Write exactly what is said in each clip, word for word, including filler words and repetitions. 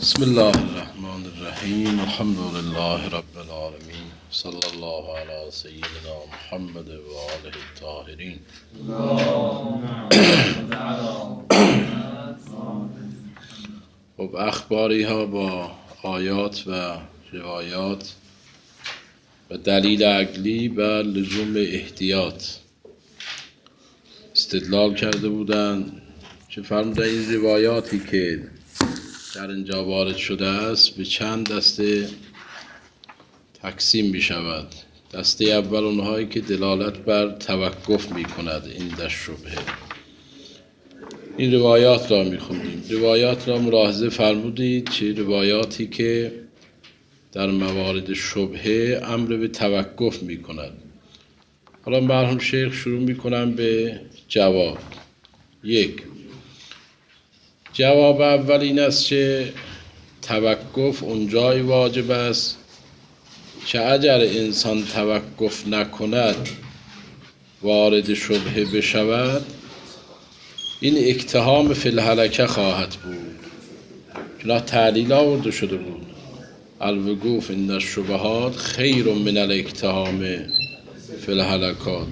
بسم الله الرحمن الرحیم الحمد لله رب العالمین صلی الله علی سیدنا محمد و آله الطاهرین. خب اخباری ها با آیات و روایات و دلیل عقلی بر لزوم احتیاط استدلال کرده بودند که فرمودن این روایاتی که در اینجا وارد شده است به چند دسته تقسیم می شود. دسته اول اونهایی که دلالت بر توقف می کند عند شبهه. این روایات را می خوندیم. روایات را ملاحظه فرمودید چه روایاتی که در موارد شبهه امر به توقف می کند. حالا مرحوم شیخ شروع می کنم به جواب. یک، جواب اول این است که توقف اونجای واجب است که اگر انسان توقف نکند وارد شبهه بشود این اکتهام فی الهلکه خواهد بود. چنان تعلیل آورده شده بود الوقوف عند الشبهات خیر من الاکتهام فی الهلکات.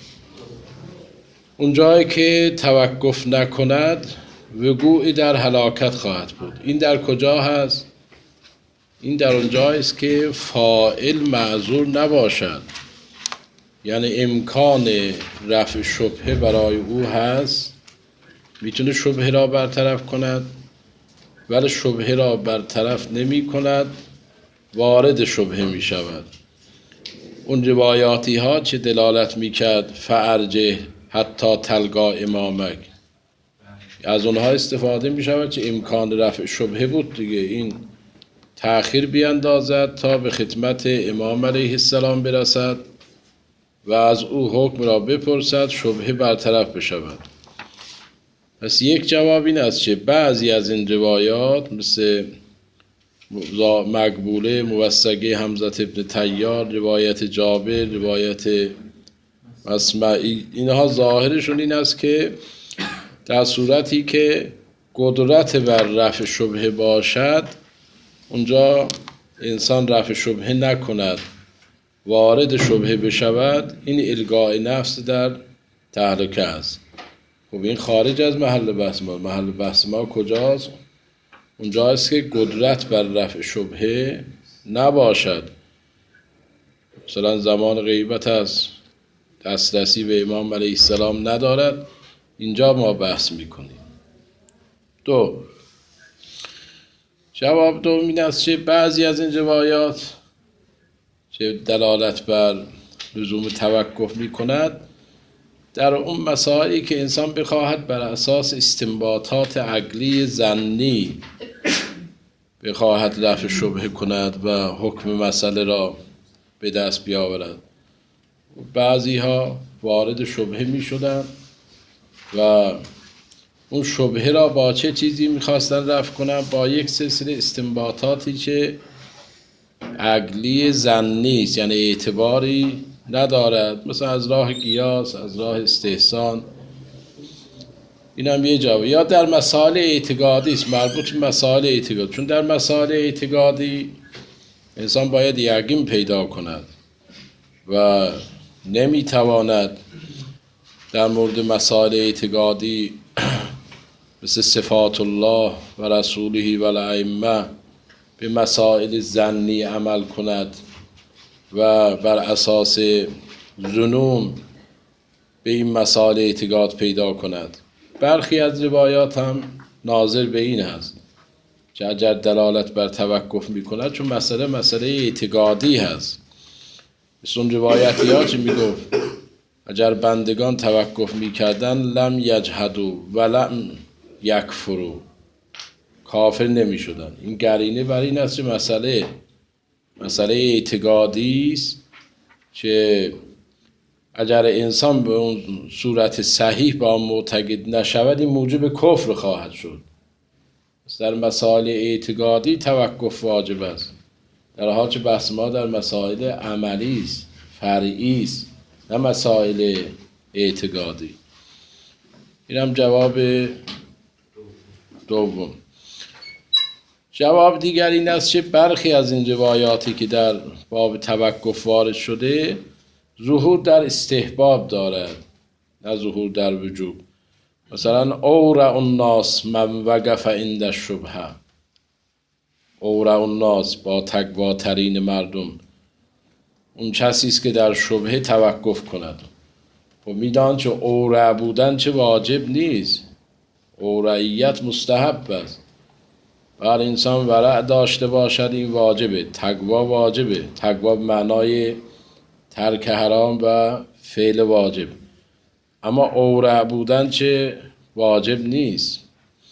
اونجایی که توقف نکند وقوعی در هلاکت خواهد بود. این در کجا هست؟ این در اونجایی است که فاعل معذور نباشد، یعنی امکان رفع شبهه برای او هست، میتونه شبهه را برطرف کند ولی شبهه را برطرف نمی کند، وارد شبهه می شود. اون روایاتی ها چه دلالت می کرد فارجه حتی تلقا امامک، از اونها استفاده می شود که امکان رفع شبهه بود دیگه، این تأخیر بیندازد تا به خدمت امام علیه السلام برسد و از او حکم را بپرسد شبهه برطرف بشود. پس یک جواب این است که بعضی از این روایات مثل مقبوله موثقه حمزه ابن طیار، روایت جابر، روایت مسمعی، اینها ظاهرشون این است که در صورتی که قدرت بر رفع شبهه باشد اونجا انسان رفع شبهه نکند وارد شبهه بشود، این الغاء نفس در تهلکه است. خب این خارج از محل بحث ما. محل بحث ما کجاست؟ اونجاست که قدرت بر رفع شبهه نباشد، مثلا زمان غیبت است، دسترسی به امام علیه السلام ندارد، اینجا ما بحث میکنیم. دو، جواب دوم این است که بعضی از این روایات که دلالت بر لزوم توقف میکند در اون مسائلی که انسان بخواهد بر اساس استنباطات عقلی ظنی بخواهد رفع شبهه کند و حکم مسئله را به دست بیاورد. بعضی ها وارد شبهه می شدند و اون شبهه را با چه چیزی میخواستن رفع کنن؟ با یک سلسله استنباطاتی که عقلی ظنی است، یعنی اعتباری ندارد، مثلا از راه قیاس، از راه استحسان. این هم یه جواب. یا در مسائل اعتقادی است، مربوط به مسائل اعتقادی، چون در مسائل اعتقادی انسان باید یقین پیدا کند و نمیتواند در مورد مسائل اعتقادی مثل صفات الله و رسوله و الائمه به مسائل ظنی عمل کند و بر اساس ظنون به این مسائل اعتقاد پیدا کند. برخی از روایات هم ناظر به این است که اگر دلالت بر توقف می کند، چون مسئله مسئله اعتقادی هست، مثل اون روایتی ها که می گفت اگر بندگان توقف می کردن لم یجحدوا و لم یکفروا، کافر نمی شدن. این قرینه بر این است که مسئله مسئله اعتقادی است که اگر انسان به اون صورت صحیح با آن معتقد نشود این موجب کفر خواهد شد. در مسائل اعتقادی توقف واجب است، در حالی که بحث ما در مسائل عملی است، فرعی است، نه مسائل اعتقادی. این هم جواب دوم. جواب دیگر این است که برخی از این روایاتی که در باب توقف وارد شده ظهور در استحباب دارد، نه ظهور در وجوب. مثلا اورع الناس من وقف عند الشبهه، اورع الناس با تقواترین مردم اون کسی است که در شبهه توقف کند. و میدان چه اورع بودن چه واجب نیست، اورعیت مستحب است. بر انسان ورع داشته باشد این واجبه، تقوا واجبه. تقوا معنای ترک حرام و فعل واجب. اما اورع بودن چه واجب نیست.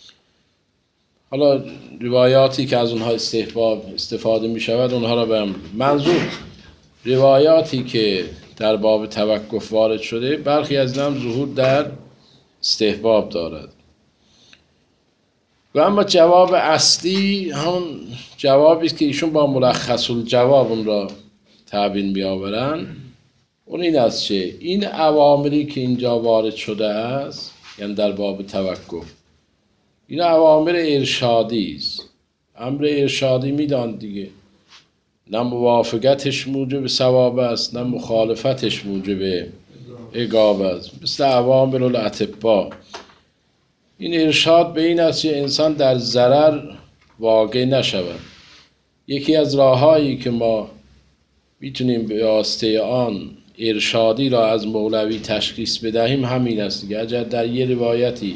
حالا روایاتی که از اونها استحباب استفاده می شود اونها را برم. منظور روایاتی که در باب توقف وارد شده برخی از هم ظهور در استحباب دارد. و اما جواب اصلی هم جوابی است که ایشون با ملخص الجواب اون را تعبین بیاورن. اون این است که این اوامری که اینجا وارد شده است، یعنی در باب توقف، این اوامر ارشادی است. امر ارشادی میدان دیگه، نه موافقتش موجب ثواب است نه مخالفتش موجب عقاب است. مثل اوامر الاطباء. این ارشاد به این است که انسان در ضرر واقع نشود. یکی از راههایی که ما میتونیم به واسطه آن ارشادی را از مولوی تشخیص بدهیم همین است که اگر در یه روایتی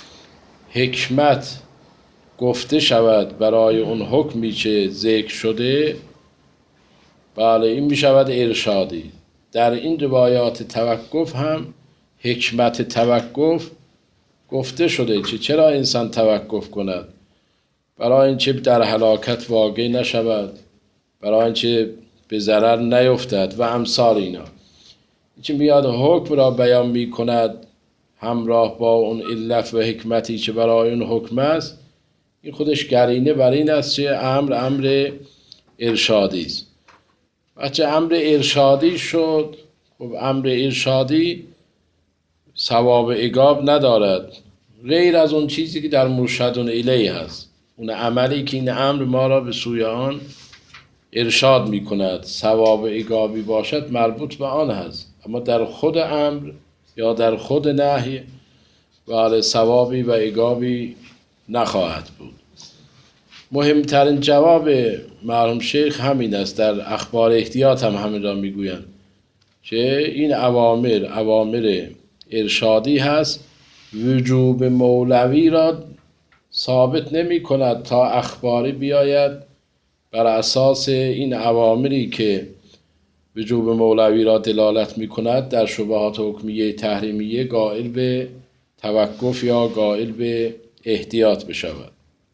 حکمت گفته شود برای اون حکمی که ذکر شده، بله این می شود ارشادی. در این روایات توقف هم حکمت توقف گفته شده که چرا انسان توقف کند، برای اینکه در هلاکت واقع نشود، برای اینکه به ضرر نیفتد و امثال اینا. اینکه میاد حکم را بیان می کند همراه با اون علت و حکمتی که برای اون حکم است، این خودش قرینه بر این است که امر امر ارشادی است. بچه امر ارشادی شد، خب امر ارشادی ثواب عقاب ندارد غیر از اون چیزی که در مرشدون الیه هست، اون عملی که این امر ما را به سوی آن ارشاد می کند ثواب عقابی باشد مربوط به آن هست. اما در خود امر یا در خود نهی ولی ثوابی و عقابی نخواهد بود. مهمترین جواب مرحوم شیخ همین است. در اخبار احتیاط هم همین را میگویند که این اوامر اوامر ارشادی هست، وجوب مولوی را ثابت نمی کند تا اخباری بیاید بر اساس این اوامری که وجوب مولوی را دلالت می کند در شبهات حکمیه تحریمیه قائل به توقف یا قائل به احتیاط بشود.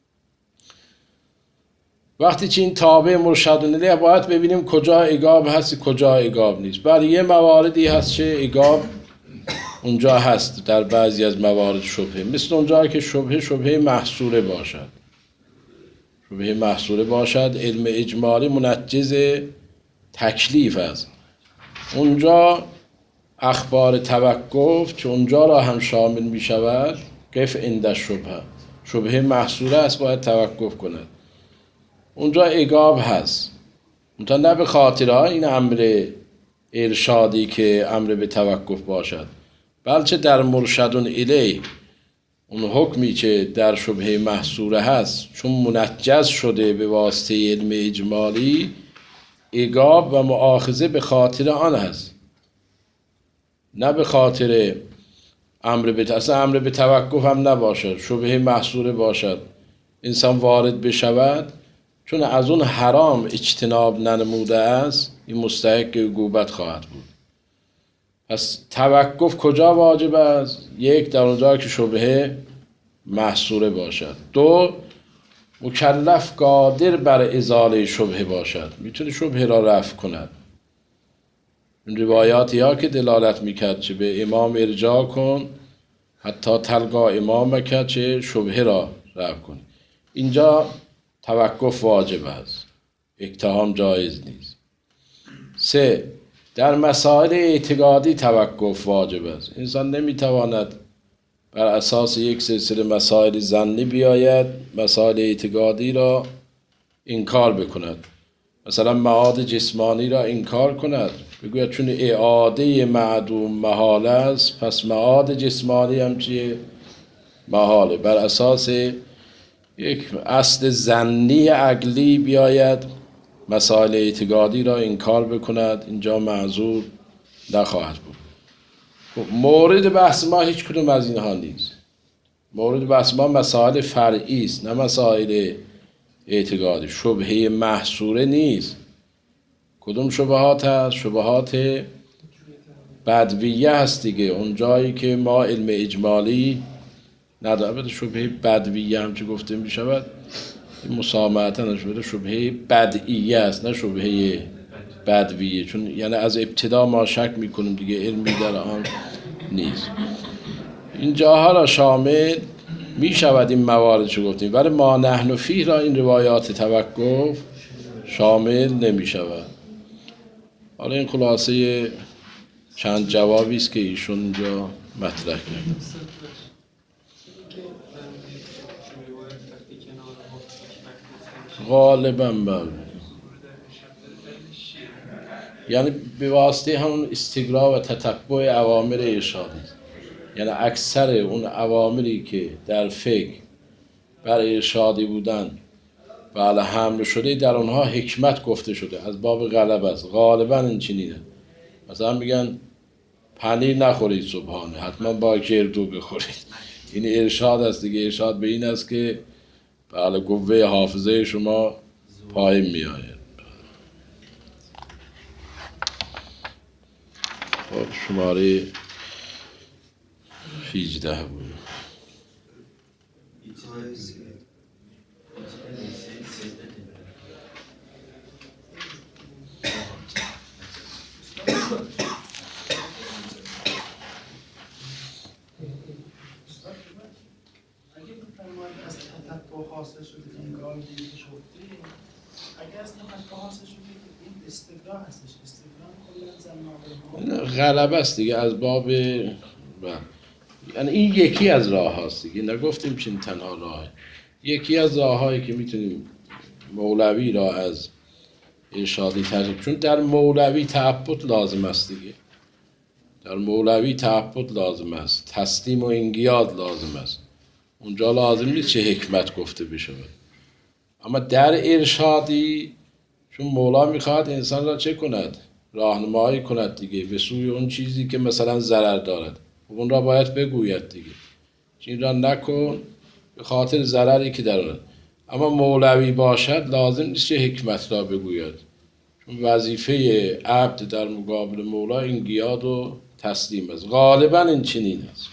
وقتی که این تابع مرشدون الیه باید ببینیم کجا عقاب هست کجا عقاب نیست. برای یه مواردی هست که عقاب اونجا هست در بعضی از موارد شبهه، مثل اونجا که شبهه شبهه محصوره باشد شبهه محصوره باشد علم اجمالی منجز تکلیف است. اونجا اخبار توقف که اونجا را هم شامل می شود، قف عند الشبهه، شبهه محصوره است باید توقف کند. اونجا عقاب هست، اونجا نه به خاطر این امر ارشادی که امر به توقف باشد، بلکه در مرشدون الیه اون حکمی که در شبهه محصوره هست چون منجز شده به واسطه علم اجمالی، عقاب و مؤاخذه به خاطر آن هست، نه به خاطر امر به اصلا امر به توقف هم نباشد، شبهه محصوره باشد انسان وارد بشود، چون از اون حرام اجتناب ننموده است این مستحق عقوبت خواهد بود. پس توقف کجا واجب است؟ یک، در اونجا که شبهه محصوره باشد. دو، مکلف قادر بر ازاله شبهه باشد، میتونه شبهه را رفع کند. این روایاتی ها که دلالت میکرد چه به امام ارجاع کن حتی تلقا امامک، چه شبهه را رفع کن. اینجا توقف واجب است، اقتحام جایز نیست. سه، در مسائل اعتقادی توقف واجب است. انسان نمیتواند بر اساس یک سلسله مسائل ظنی بیاید مسائل اعتقادی را انکار بکند. مثلا معاد جسمانی را انکار کند، بگوید چون اعاده معدوم محال است، پس معاد جسمانی هم چیه؟ محاله. بر اساس یک اصل ظنی عقلی بیاید مسائل اعتقادی را انکار بکند، اینجا معذور نخواهد بود. مورد بحث ما هیچ کدوم از اینها نیست. مورد بحث ما مسائل فرعی است، نه مسائل اعتقادی. شبهه محصوره نیست. کدوم شبهات هست؟ شبهات بدویه هست دیگه. اون جایی که ما علم اجمالی نداره، شبهه بدویه هم چه گفته می شود، مسامحتا نشده، شبهه بدعیه است، نه شبهه بدویه، چون یعنی از ابتدا ما شک میکنیم دیگه، علمی در آن نیست. این جاها را شامل می شود این موارد چه گفتیم، ولی ما نحن فیه را این روایات توقف شامل نمی شود. حالا این خلاصه چند جوابی است که ایشون اینجا مطرح کرد. غالبا بله، یعنی به واسطه همون استقرا و تتبع اوامر ارشادی، یعنی اکثر اون اوامری که در فقه بر ارشادی بودن بله حمل شده، در اونها حکمت گفته شده، از باب غلبه است. غالبا این چنینه. مثلا میگن پنیر نخورید صبحانه، حتما با گردو بخورید. این ارشاد است دیگه. ارشاد به این است که بله قوه حافظه شما پایین می آید. خب شماره هجده بود. حاصل شده انگار دیگه شده، اگر از تفکر حاصل شده این استقرا هستش. استقرا کلا زمان غلبه است دیگه، از باب یعنی این یکی از راه هاست دیگه، نگفتیم چین تنها راه، یکی از راه هایی که میتونیم مولوی را از ارشادی ترجیح، چون در مولوی تعبد لازم است دیگه، در مولوی تعبد لازم است، تسلیم و انقیاد لازم است. اونجا لازم نیست چه حکمت گفته بشود. اما در ارشادی چون مولا میخواد انسان را چه کند؟ راهنمایی کند دیگه به سوی اون چیزی که مثلا ضرر دارد، اون را باید بگوید دیگه، این را نکن به خاطر ضرری که دارد. اما مولوی باشد لازم نیست چه حکمت را بگوید، چون وظیفه عبد در مقابل مولا انقیاد و تسلیم است. غالبا این چنین است.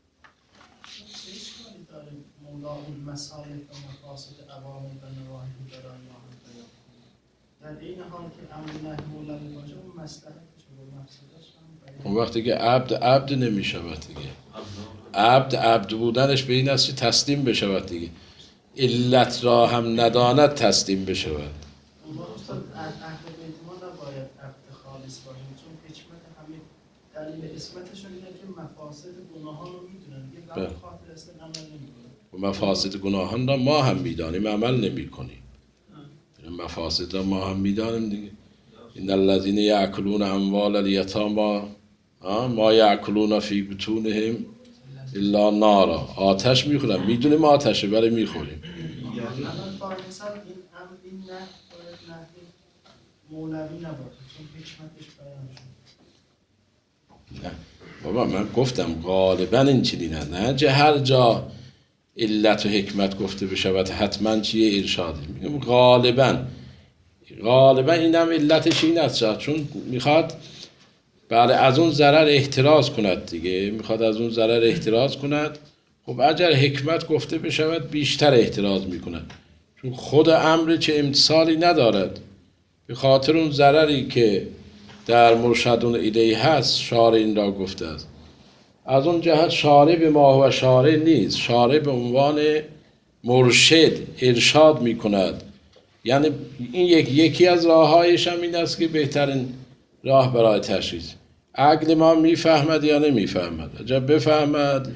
اون مسائل و مقاصد عوامل و نواهی دارن یا هم بیان در این حال که امر نهی مولوی باشه، اون مصلحتش و مفسدش هم اون وقتی که عبد عبد نمی شود دیگه، عبد عبد بودنش به این است که تسلیم بشود دیگه، علت را هم نداند تسلیم بشود. اون وقت اهل بیت ما نباید عبد خالص باشه، چون حکمت همین دلیل اسمتشون اینه که مفاسد گناهان رو میدونن دیگه، به خاطر اصلا عمل نمیکنن. مفاسد گناهان را ما هم میدانیم، عمل نمی کنیم. مفاسد را ما هم میدانیم دیگه. این الذین یأکلون اموال الیتامی ما یأکلون فی بطونهم الا نارا، آتش میخورن، میدونیم آتشه ولی میخوریم. مثلا این امر این نه باید نهی مولوی نباشه، چون حکمتش بیان شد. نه بابا من گفتم غالبا این چنینه، نه چه هر جا علت و حکمت گفته بشود حتما چیه؟ ارشادی. میگم غالبا غالبا اینم علتش این است، چون میخواد بعد از اون ضرر احتراز کند دیگه، میخواد از اون ضرر احتراز کند. خب اگر حکمت گفته بشود بیشتر احتراز میکند، چون خود امر چه امتصالی ندارد، به خاطر اون ضرری که در مرشدون الیه هست شارع این را گفته است. از اون جهت شارع به ما و شارع نیست، شارع به عنوان مرشد ارشاد میکند. یعنی این یک یکی از راههایش هم این است که بهترین راه برای تشخیص. عقل ما میفهمد یا نمیفهمد؟ اگر بفهمد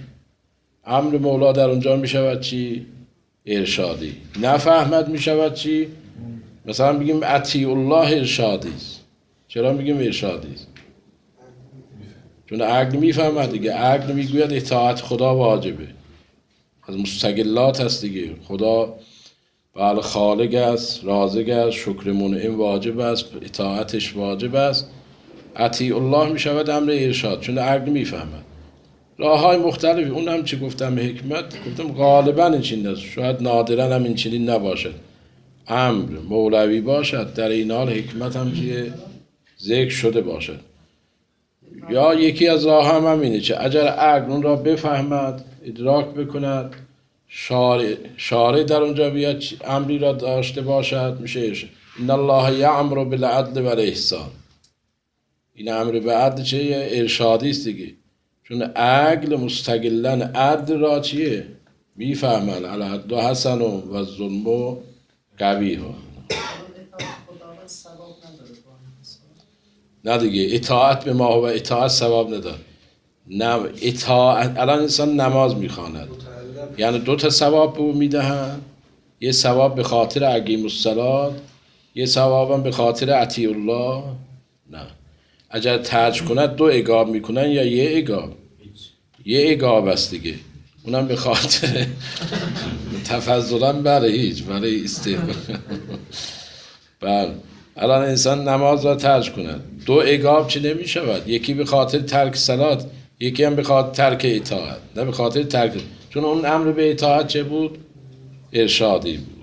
امر مولا در اونجا میشود چی؟ ارشادی. نفهمد میشود چی؟ مثلا بگیم اطیع الله ارشادی است. چرا میگیم ارشادی است؟ چون عقل میفهمد دیگه. عقل میگوید اطاعت خدا واجبه، از مستقلات هست دیگه. خدا بله خالق است، رازق است، شکر منعم واجب است، اطاعتش واجب است. اطیع الله میشود امر ارشاد، چون عقل میفهمد. راه های مختلفی، اون هم چی گفتم حکمت، گفتم غالبا این چنین است، شاید نادرا هم این چنین نباشد، امر مولوی باشد، در این حال حکمت هم چیه ذکر شده باشد. یا یکی از راه هم همینه که اگر عقل اون را بفهمد، ادراک بکند، شارع شارع در اونجا بیاد امری را داشته باشد، میشه ان الله یأمر بالعدل و الاحسان. این امر به عدل چیه؟ ارشادی است دیگه، چون عقل مستقلا عدل را چیه میفهمد. العدل حسن و الظلم قبیح. نه دیگه، اطاعت به ما و اطاعت ثواب نداره. نه اطاعت، الان انسان نماز میخواند، یعنی دو تا ثواب به او میدهن، یه ثواب به خاطر اقیم الصلاة، یه ثوابم به خاطر اطیع الله. نه، اگر ترج کند دو عقاب میکنن یا یه عقاب؟ یه عقاب است دیگه، اونم به خاطر تفضلا برای هیچ برای استحقاق. بله، الان انسان نماز را ترج کند، دو عقاب چه نمی شود؟ یکی به خاطر ترک صلات، یکی هم به خاطر ترک اطاعت، نه به خاطر ترک، چون اون امر به اطاعت چه بود؟ ارشادی بود.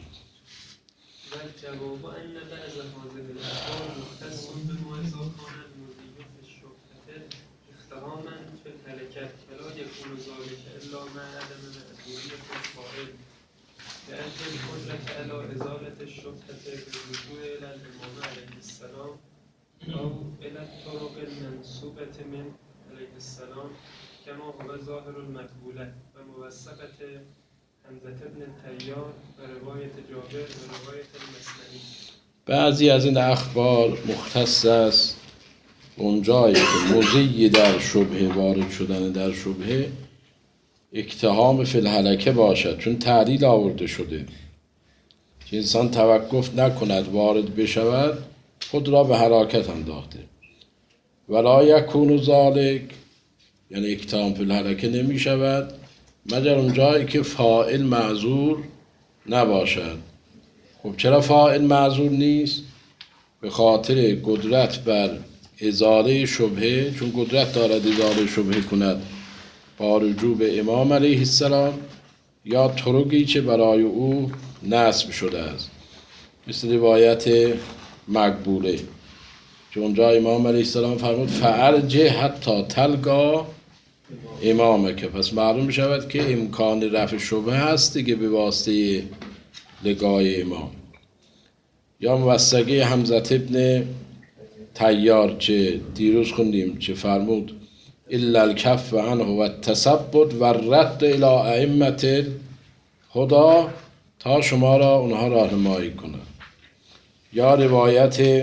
لأجل القدرة على إزالة الشبهة بالرجوع إلى الإمام عليه السلام أو إلى الطرق المنسوبة من عليه السلام كما هو ظاهر المقبولة وموثقة حمزة بن التيار ورواية جابر ورواية المسنعي. بعضی از این اخبار مختص است اونجایی که مضی در شبهه وارد شدن در شبهه اکتهام فی الهلکه باشد، چون تعلیل آورده شده که انسان توقف نکند وارد بشود، خود را به هلاکت انداخته. ولا یکون ذالک، یعنی اکتهام فی الهلکه نمی شود مگر اونجایی که فاعل معذور نباشد. خب چرا فاعل معذور نیست؟ به خاطر قدرت بر ازاله شبهه، چون قدرت دارد ازاله شبهه کند با رجوع به امام علیه السلام یا طرقی که برای او نصب شده است، مثل روایت مقبوله که اونجا امام علیه السلام فرمود فارجه حتی تلقا امامه، که پس معلوم بشود که امکان رفع شبهه هست دیگه به واسطه لقای امام. یا موثقه حمزه ابن تیار که دیروز خوندیم که فرمود الا الکف عنه و التثبت و رد الی ائمه الهدی، تا شما را اونها راهنمایی کنند. یا روایت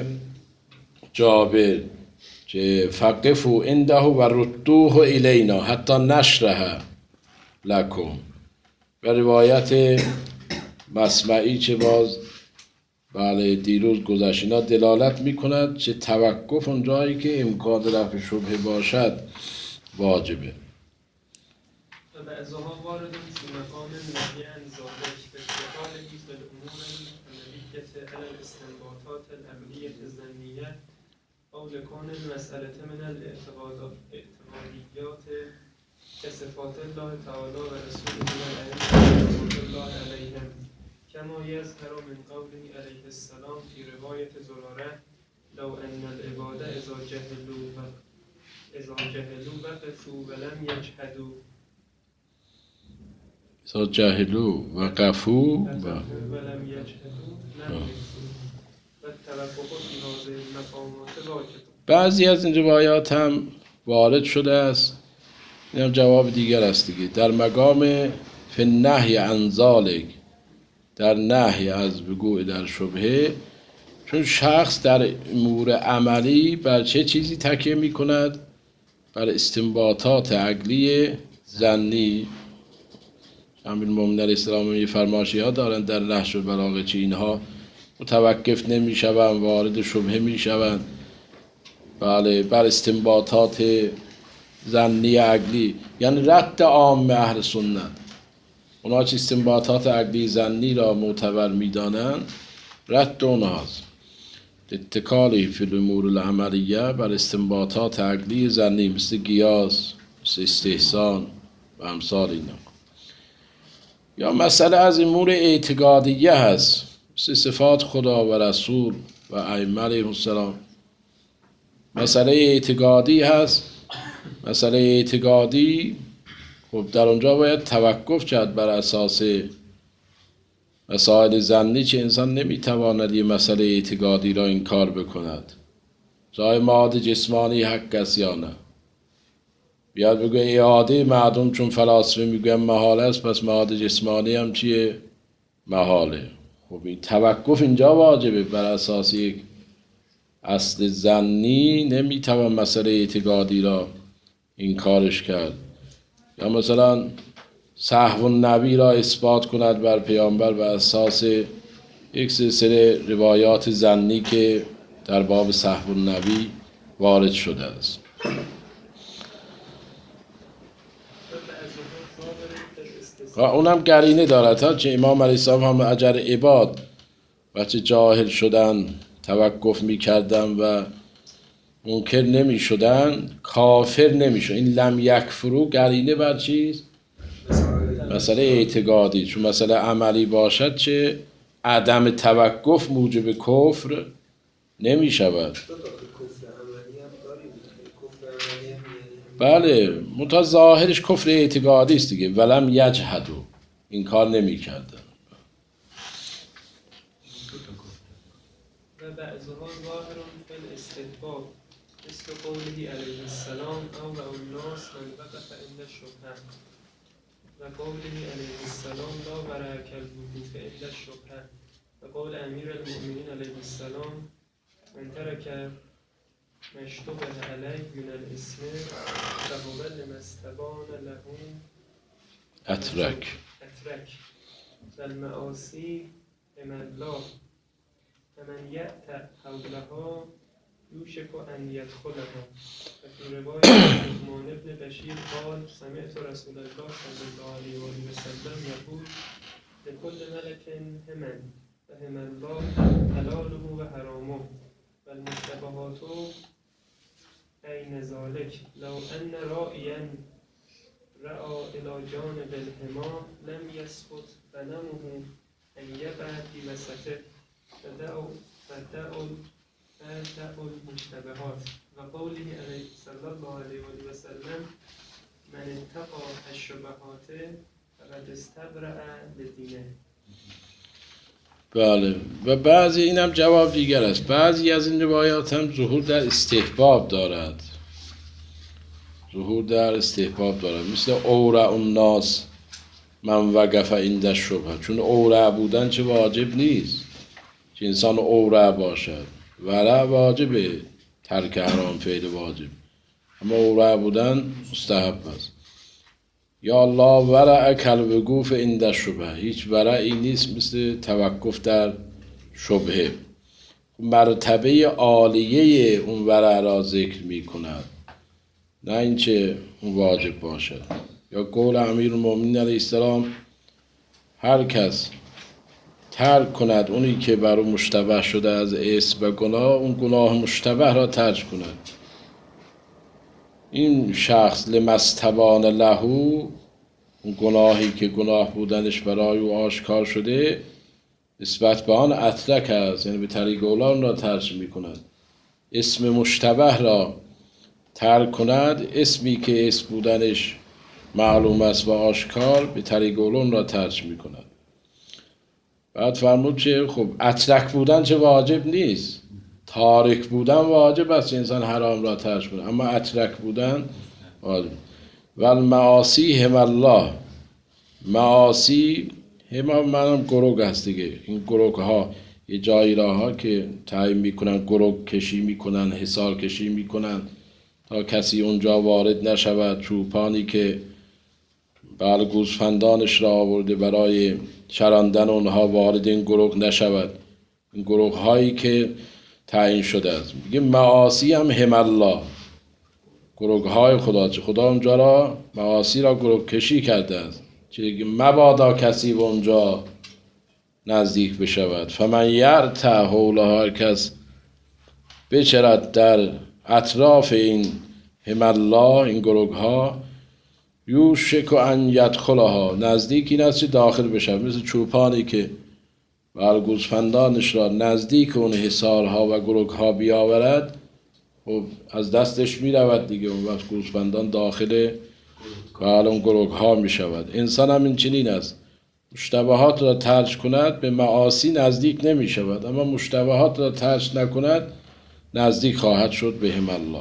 جابر که فقفوا عنده و ردوه الینا حتی نشرح لکم، و روایت مسمعی که باز بله دیروز گذشت، اینا دلالت میکند که توقف اون جایی که امکان رفع شبهه باشد واجبه. و بعضها وارد فی مقام نهی عن ذالک باستقاله بالامور العملیة علی الاستنباطات العقلیة الظنیة او لکان المسألة من الاعتقادیات كصفات الله تعالی و رسوله و الائمة الله علیهم، كما يظهر من قوله عليه السلام في رواية زرارة لو أن العباد إذا جهلوا إذا جهلوا وقفوا ولم يجحدوا إذا جهلوا وقفوا ولم يجحدوا لم يكفوا والتوقف في هذه المقامات واجب. بعضی از این روایات هم وارد شده است، این هم جواب دیگر است دیگه، در مقام فی النهی عن ذالک، در نهی از وقوع در شبهه، چون شخص در امور عملی بر چه چیزی تکیه می کند؟ بر استنباطات عقلی ظنی. امیر المؤمنین علیه السلام یه فرمایشی ها دارن در نهج البلاغه چه اینها متوقف نمی شوند، وارد شبهه می شوند. بله، بر استنباطات ظنی عقلی، یعنی رد عام اهل سنت. اونا چه استنباطات عقلی ظنی را معتبر می دانند، رد اونهاست. اتکالی فی الامور العملیه بر استنباطات عقلی ظنی، مثل قیاس، مثل استحسان و امثال اینا. یا مسئله از امور اعتقادیه هست، مثل صفات خدا و رسول و ائمه علیهم السلام. مسئله اعتقادی هست. مسئله اعتقادی خب در اونجا باید توقف کرد بر اساس مسائل ظنی، که انسان نمیتواند یه مسئله اعتقادی را انکار بکند. جای معاد جسمانی حق است یا نه؟ بیاد بگه اعاده معدوم، چون فلاسفه میگن محال است، پس معاد جسمانی هم چیه؟ محاله. خب این توقف اینجا واجبه. بر اساس یک اصل ظنی نمیتوان مسئله اعتقادی را انکارش کرد. یا مثلا صحو النبی را اثبات کند بر پیامبر بر اساس یک سلسله روایات ظنی که در باب صحو النبی وارد شده است. و اونم قرینه دارد ها، چه امام علیه السلام هم اجر عباد وقتی جاهل شدن توقف میکردن و منکر نمیشدن، کافر نمیشد. این لم یکفرو قرینه بر چیست؟ مسئله اعتقادی. چون مسئله عملی باشد چه عدم توقف موجب کفر نمی شود. بله، منتها ظاهرش کفر اعتقادی است دیگه. ولم یجحدوا، این کار نمی کردن. و بعضها ظاهر فی الاستحباب مثل قوله علیه السلام او الناس من وقف عند الشبهه و قوله علیه السلام لا ورع کالوقوف عند الشبهه و قول امیر المؤمنین علیه السلام من ترک ما اشتبه علیه من الاسم فهو لما استبان له اترک اترک و المعاصی من الله فمن یأت حولها یوشک ان یدخلها. و فی روایت نعمان بن بشیر قال سمعت رسول الله صلی الله علیه و آله و سلم یقول لكل ملك همن و هم الله حلاله و حرامه و المشتبهات بین ذلك لو ان راعیا رأى الى جانب الحما لم يسقط غنمه ان یقع فی وسطه فدعوا فدعوا فدعوا المشتبهات و قوله علیه صلی الله علیه و سلم من اتقى الشبهات فقد استبرأ لدینه. بله، و بعضی این هم جواب دیگر است. بعضی از این روایات هم ظهور در استحباب دارد. ظهور در استحباب دارد، مثل اورع الناس من وقف عند الشبهه. چون اورع بودن چه واجب نیست که انسان اورع باشد. ورع واجبه، ترک حرام فعل واجب، اما اورع بودن مستحب است. یا الله ورع کالوقوف عند الشبهه، هیچ ورعی نیست مثل توقف در شبهه. مرتبه عالیه اون ورع را ذکر می کند، نه اینچه اون واجب باشد. یا قول امیر المؤمنین علیه السلام هر کس ترک کند اونی که بر او مشتبه شده از اسم و گناه، اون گناه مشتبه را ترک کند. این شخص لمستبان له، اون گناهی که گناه بودنش برای او آشکار شده، نسبت به آن اترک است، یعنی به طریق اولان را ترک می کند. اسم مشتبه را ترک کند، اسمی که اسم بودنش معلوم است و آشکار، به طریق اولان را ترک می کند. بعد فرمود که خب اترک بودن چه واجب نیست، تارک بودن واجب است انسان حرام را ترک کنه، اما اترک بودن واجب. و المعاصی هم الله، معاصی هم منم گروگ هست دیگه. این گروگ ها یه جایی راه ها که تعیین میکنن، گروگ کشی میکنن، حصار کشی میکنن تا کسی اونجا وارد نشود. چوپانی که بله گوسفندانش را آورده برای چراندن اونها وارد این گروگ نشود. این گروه هایی که تعیین شده است. میگه معاصی هم هم الله، گروه های خدا، چه خدا اونجا را معاصی را گروه کشی کرده است، چه مبادا کسی به اونجا نزدیک بشود. فمن یرتع حولها، هر کس بچرد در اطراف این هم الله، این گروه ها، یوشک ان یدخلها، نزدیک این است که داخل بشود، مثل چوپانی که بر گوسفندانش را نزدیک اون حصارها و گروه ها بیاورد، خب از دستش می رود دیگه، اون وقت گوسفندان داخل اون گروه ها می شود. انسان هم این چنین است، مشتبهات را ترک کند به معاصی نزدیک نمی شود، اما مشتبهات را ترک نکند نزدیک خواهد شد به هم الله.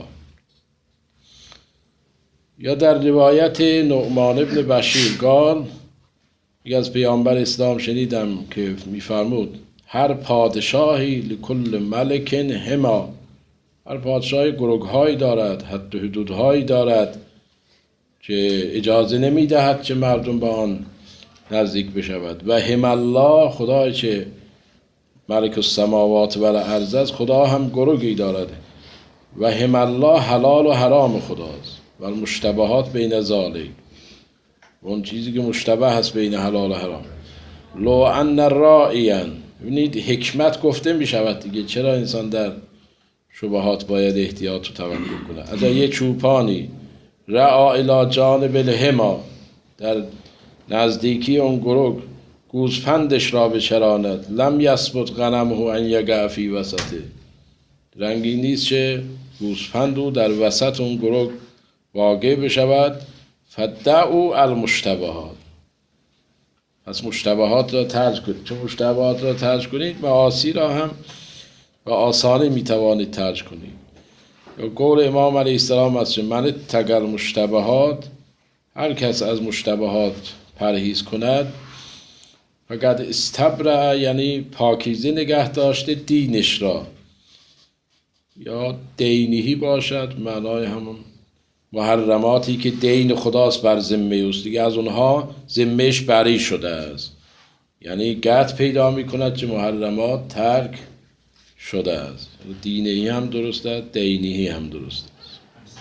یا در روایت نعمان ابن بشیر قال، یک از پیامبر اسلام شنیدم که میفرمود هر پادشاهی لکل ملک هما، هر پادشاهی گروه‌هایی دارد، حد و حدودهایی دارد که اجازه نمیدهد که مردم به آن نزدیک بشود. و هم الله، خدای که ملک السماوات و الارض است، خدا هم گروهی دارد. و هم الله حلال و حرام خداست و المشتبهات بین ذالک، اون چیزی که مشتبه هست بین حلال و حرام. لو ان راعیا، ببینید حکمت گفته می شود دیگه، چرا انسان در شبهات باید احتیاط و توقع کنه. اگر یه چوپانی رعا الی جانب الهما، در نزدیکی اون گروه گوسفندش را بچراند، لم یثبت غنمه ان یقع فی وسطه، رنگی نیست که گوسفند او در وسط اون گروه واقع بشود. فدعوا المشتبهات، پس مشتبهات را ترک کنید. چون مشتبهات را ترک کنید، معاصی را هم و آسانی میتوانید ترک کنید. یا قول امام علیه السلام است من اتقی المشتبهات، هر کس از مشتبهات پرهیز کند، فقط استبرع، یعنی پاکیزه نگه داشته دینش را. یا دینهی باشد، معنای همون محرماتی که دین خداست بر ذمه اوست دیگه، از اونها ذمهش بری شده است، یعنی قطع پیدا میکند که محرمات ترک شده است. دینهی هم درست است، دینهی هم درست است.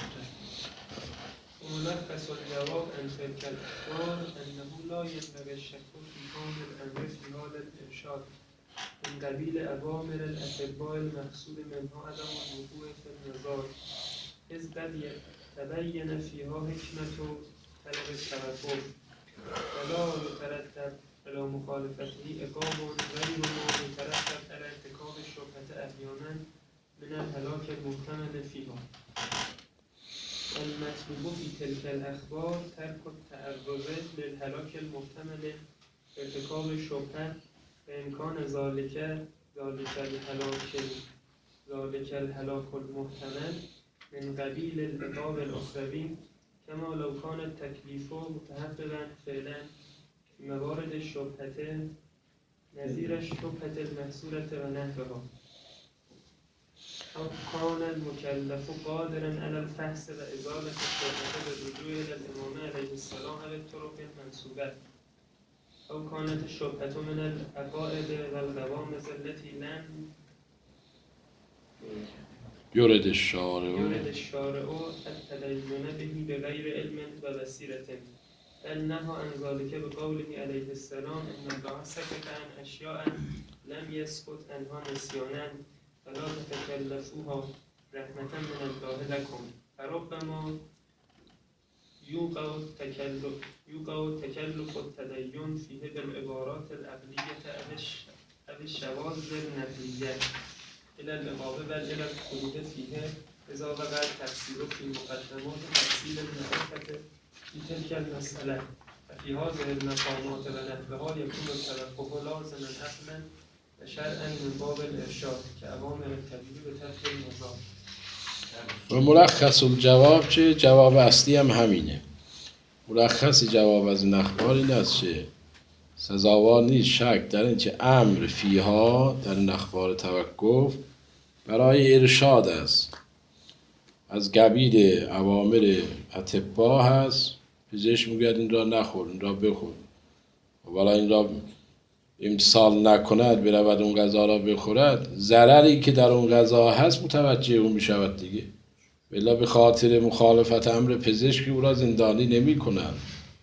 ملخص الجواب عن تلك الأخبار أنه لا ينبغي الشك في كون الأمر في حال الإرشاد من قبيل أوامر الأطباء المقصود منها عدم الوقوع في النظار، إذ قد تبين فيها حكمة طلب التوقف، ولا يترتب على مخالفته عقاب غير ما يترتب على ارتكاب الشبهة أحيانا من الهلاك المحتمل فيها. المطلوب في تلك الأخبار ترك التعرض للهلاك المحتمل ارتكاب الشبهة فإن كان ذلك ذلك الهلاك ذلك الهلاك المحتمل من قبيل العقاب الأخروي، كما لو كان التكليف متحققا فعلا في موارد الشبهة نظير الشبهة المحصورة ونحوها، أو كان المكلف قادرا على الفحص وإزالة الشبهة بالرجوع إلى الإمام عليه السلام على الطرق المنسوبة، أو كانت الشبهة من العقائد والغوامض التي لم یورد الشارع يرد الشارع التدين به بغير علم وبصيرة، بل نهى عن ذلك بقوله عليه السلام إن الله سكت عن أشياء لم يسكت عنها نسيانا فلا تتكلفوها رحمة من الله لكم، فربما يوقع التكلف يوقع تكلف التدين فيه بالعبارات العقلية أو الشواذ النقلية إلى الإغاظة بل إلى الخلود فيه، إذا وقع التفسير في مقدمات تفصيل المعرفة في تلك المسألة، ففي هذه المقامات ونحوها يكون التوقف لازما أصلا وشرعا من باب الإرشاد كأوامر الكبير بترك النظام. و ملخص الجواب، چه جواب اصلی هم همینه. ملخص جواب از این اخبار این است که سزاوار نیست شک در این که امر فیها در این اخبار توقف برای ارشاد است، از قبیل اوامر اطباء هست. پزشک میگوید این را نخور، این را بخور، ولی این را امتثال نکند برود اون غذا را بخورد، ضرری که در اون غذا هست متوجه اون میشود دیگه. بلا به خاطر مخالفت امر پزشکی او را زندانی نمی کنند.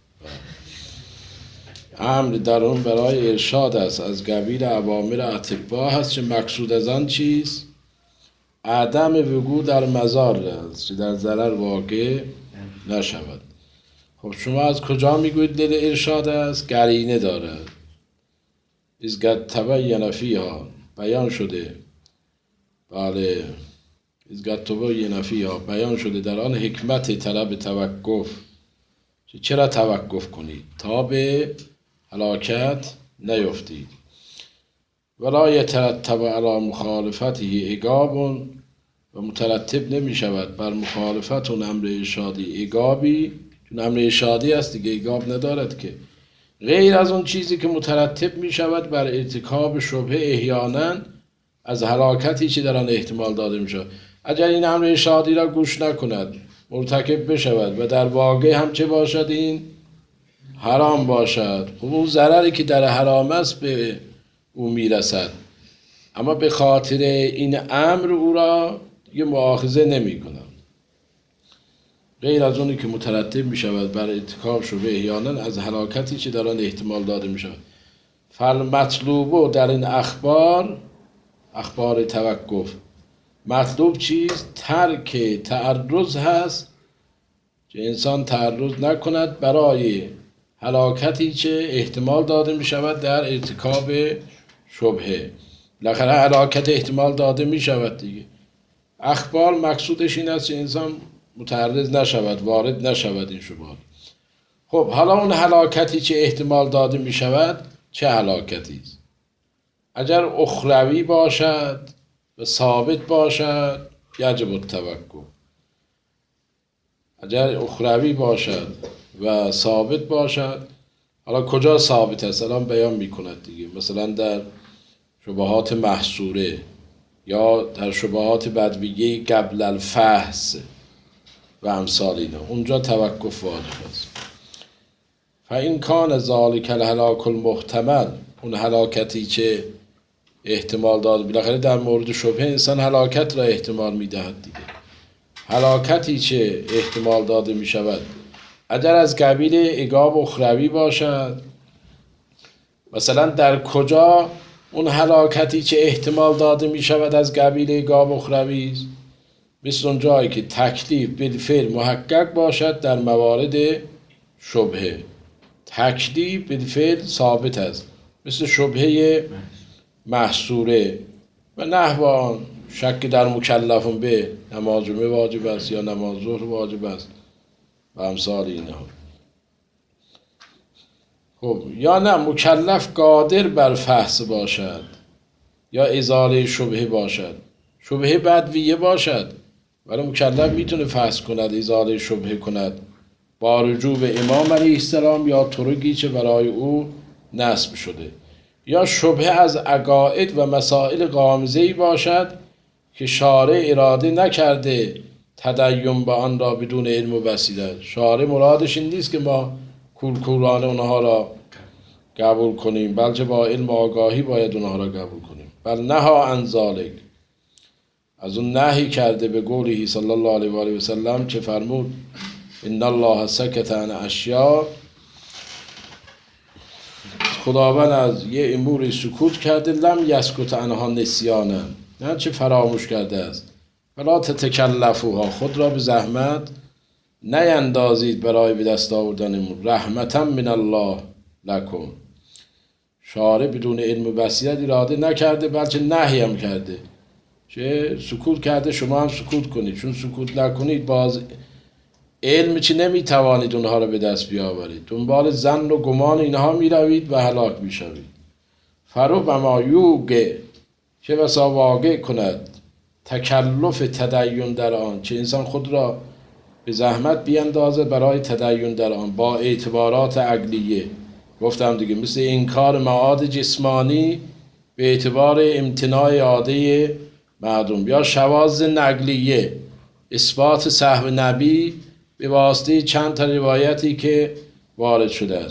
امر در اون برای ارشاد است، از قبیل اوامر اطباء هست که مقصود از آن چیست؟ عدم وقوع در مضار است که در ضرر واقع نشود. خب شما از کجا میگویید دل ارشاد است؟ قرینه دارد. از قد تبین فیها، بیان شده، بله، از قد تبین فیها، بیان شده در آن حکمت طلب توقف، چرا توقف کنید؟ تا به هلاکت نیفتید. ولا یترتب علی مخالفته عقاب، و مترتب نمی شود بر مخالفت اون امر ارشادی عقابی، چون امر ارشادی است دیگه، عقاب ندارد که، غیر از اون چیزی که مترتب می شود بر ارتکاب شبهه احیانا از هلاکتی که در آن احتمال داده می شود. اگر این امر ارشادی را گوش نکند، مرتکب بشود و در واقع هم چه باشد؟ این حرام باشد. خب اون ضرری که در حرام است به او میرسد، اما به خاطر این امر او را یه مؤاخذه نمی کنم، غیر از اونی که مترتب می شود بر ارتکاب شبهه احیانا از هلاکتی که در آن احتمال داده می شود. فالمطلوب در این اخبار، اخبار توقف، مطلوب چیست؟ ترک تعرض هست، که انسان تعرض نکند برای هلاکتی که احتمال داده می شود در ارتکاب شبهه. بالاخره هلاکت احتمال داده می شود دیگه. اخبار مقصودش این است که انسان متعرض نشود، وارد نشود این شبهات. خب حالا اون هلاکتی که احتمال داده می شود چه هلاکتی است؟ اگر اخروی باشد و ثابت باشد یجب التوقف. اگر اخروی باشد و ثابت باشد، حالا کجا ثابت است الان بیان می کند دیگه، مثلا در شبهات محصوره یا در شبهات بدویه قبل الفحص و امثال اینا، اونجا توقف واجب است. فاین کان ذالک الهلاک المحتمل، اون هلاکتی که احتمال داد، بالاخره در مورد شبهه انسان هلاکت را احتمال میدهد دیگه، هلاکتی که احتمال داده می شود اگر از قبیل عقاب اخروی باشد، مثلا در کجا اون هلاکتی که احتمال داده می شود از قبیل عقاب اخروی است؟ مثل اون جایی که تکلیف بالفعل محقق باشد در موارد شبهه، تکلیف بالفعل ثابت است، مثل شبهه محصوره و نحو آن، شک در مکلفون به نماز جمعه واجب است یا نماز ظهر واجب است و امثال اینها. خب یا نه مکلف قادر بر فحص باشد یا ازاله شبهه باشد، شبهه بدویه باشد ولی مکلف میتونه فحص کند، ازاله شبهه کند با رجوع به امام علیه السلام یا طرقی که برای او نصب شده، یا شبهه از عقاید و مسائل غامضه‌ای باشد که شارع اراده نکرده تدین به آن را بدون علم و بصیرت. شارع مرادش این نیست که ما کورکورانه اونها را قبول کنیم، بلکه با علم و آگاهی باید اونها را قبول کنیم. بل نها عن ذالک، از اون نهی کرده به قوله صلی الله علیه و آله و سلم که فرمود ان الله سکت عن اشیاء، خداوند از یه اموری سکوت کرده، لم یسکت عنها نسیانا، نه چه فراموش کرده است، فلا تتکلفوها، خود را به زحمت نیندازید برای به دست آوردن امور، رحمتا من الله لکم. شارع بدون علم و بصیرت اراده نکرده بلکه نهی هم کرده، چه سکوت کرده شما هم سکوت کنید، چون سکوت نکنید باز علم چی نمیتوانید اونها را به دست بیاورید، دنبال ظن و گمان اینها میروید و هلاک میشوید. فربما یوگه، چه بسا واقع کند تکلف تدین در آن، چه انسان خود را به زحمت بیندازه برای تدین در آن با اعتبارات عقلیه، گفتم دیگه، مثل انکار معاد جسمانی به اعتبار امتناع عاده معدوم، یا شواذ نقلیه، اثبات صحب نبی به واسطه چند تا روایتی که وارد شده است،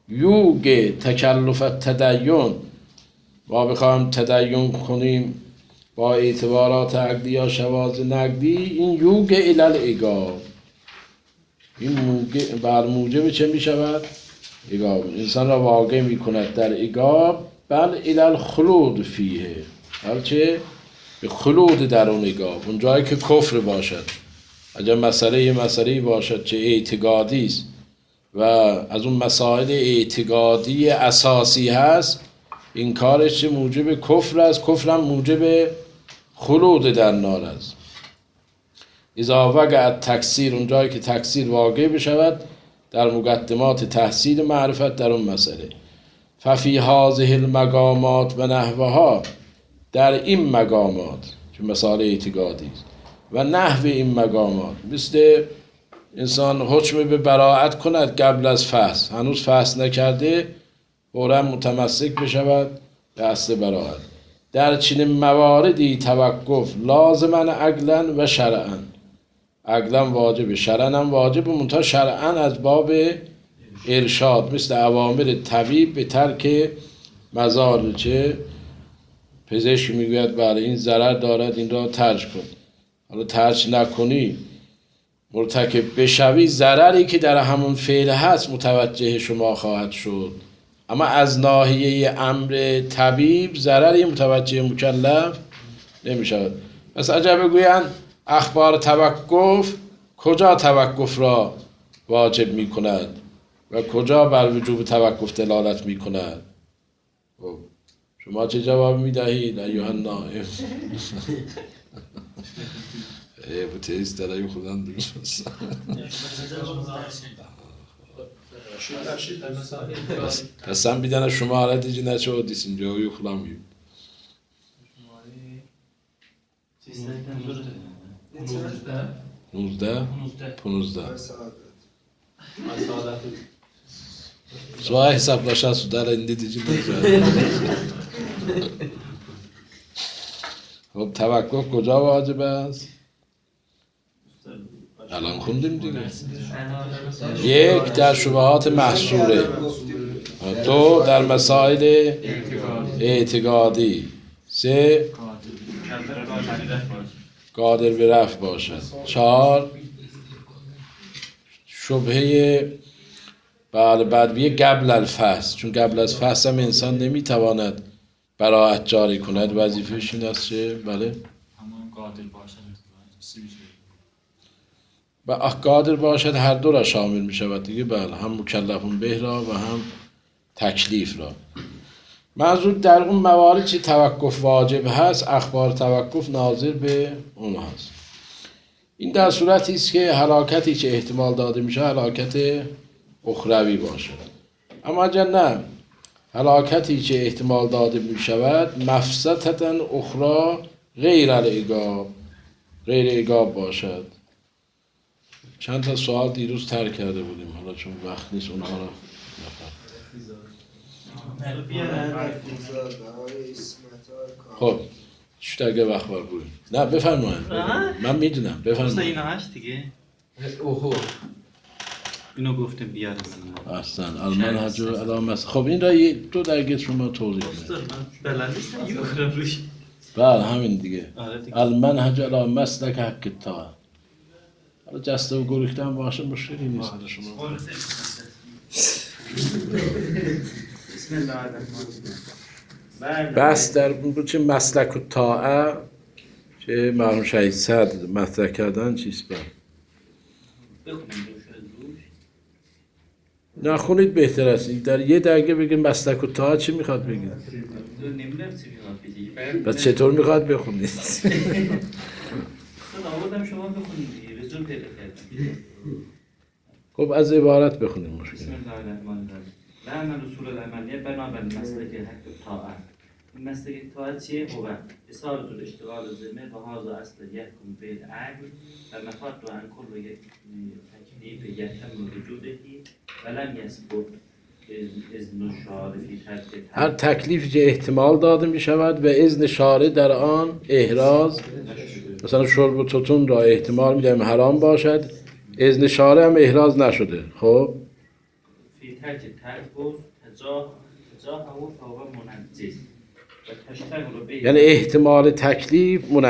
یوگ تکلف تدین، ما بخوایم تدین کنیم با اعتبارات عقدی یا شواذ نقدی، این یوگ الی الایگاب، این موگ- بر موجب چه می شود؟ ایگاب. انسان را واقع می کند در ایگاب، بل الی الخلود فیه، بلکه به خلود در اون ایگاب، اون جایی که کفر باشد. اگر مسئله یه مسئله باشد چه اعتقادی است و از اون مسائل اعتقادی اساسی هست، این کارش چه موجب کفر است، کفر هم موجب خلود در نار است. اذا وقع تکثیر، اون جایی که تکثیر واقع بشود در مقدمات تحصیل معرفت در اون مسئله. ففی هذه المقامات و نحوها، در این مقامات که مسائل اعتقادی است و نحو این مقامات، مثل انسان حکم به براءت کند قبل از فحص، هنوز فحص نکرده فوراً متمسک بشود به اصل براءت. در چنین مواردی توقف لازما عقلا و شرعا، عقلا واجب، شرعا هم واجب، منتها شرعا از باب ارشاد، مثل اوامر طبیب به ترک مضار، چه پزشک میگوید بله این ضرر دارد این را ترک کن، حالا ترک نکنی مرتکب بشوی، ضرری که در همون فعل هست متوجه شما خواهد شد، اما از ناحیه امر طبیب ضرری متوجه مکلف نمی شود. پس اگر بگویند اخبار توقف، کجا توقف را واجب می کند و کجا بر وجوب توقف دلالت می کند؟ شما چه جواب می دهید ایها النائم؟ ای بوتیست درای خودم درست قسم بیدن شما حالت ایجی نچه ها دیس اینجا اوی خودم میگم نوزده پونزده سواه حساب لاشا سوده را اندی دیجی نچه. خب توقف کجا واجب است؟ الان خوندیم دیگه. یک در شبهات محصوره، دو در مسائل اعتقادی، سه قادر به رفع باشد، چهار شبهه بله بدویه قبل الفحص، چون قبل از فحص هم انسان نمیتواند براءت جاری کند، وظیفه‌ش این است چه بله همون قادر باشد و قادر باشد هر دو را شامل می شود دیگه، بله هم مکلفون به را و هم تکلیف را. منظور در اون موارد چی توقف واجب هست، اخبار توقف ناظر به اون هست. این در صورتی است که حرکتی که احتمال داده میشه حرکت اخروی باشد. اما اگر نه حرکتی که احتمال داده می شود مفسدتا اخرى غیر الایگاب، غیر ایگاب باشد. چند تا سوال دیروز ترک کرده بودیم، حالا چون وقت نیست اونها را خب چطور اگه وقت بار بودیم نه بفرمایید، من میدونم بفرمایید. اینا هست دیگه. اوهو اینو گفتم بیارم من اصلا المنهج علامه. خب این را یه دو درگه شما توضیح کنید. بلد نیستم یه بخورم روش. بله همین دیگه. المنهج علامه مسلک حق تا. حالا جسته و گریختن باشه مشکلی نیست شما. بسم الله الرحمن الرحیم. بس در اون چه مسلک و طاعه که مرحوم شهید صدر مطرح کردن چیست بر؟ نخونید بهتر است. در یه درگه بگید مسلک و طاعه چی میخواد بگید؟ نمیدونم چی میخواد بگید. بس چطور میخواد بخونید؟ آوردم شما بخونید دیگه، رسول پیدا کردم. خب از عبارت بخونید مشکل. بسم الله الرحمن الرحیم. نعم رسول العملیه بنابراین مسلک حق طاعت. این مسلک طاعت چیه؟ هو اصالت الاشتغال ذمه و هذا اصل یحکم بالعقل و مفاد و ان کل تکلیف یحتم وجودهی و لم یثبت اذن الشارع فی ترک هر تکلیفی که احتمال داده می شود و اذن شارع در آن احراز، مثلا شرب و توتون را احتمال می دهیم حرام باشد، اذن شارع هم احراز نشده. خب في ترك التلفظ تجاه تجاهه فهو منجس و تشتغل به یعنی احتمال تکلیف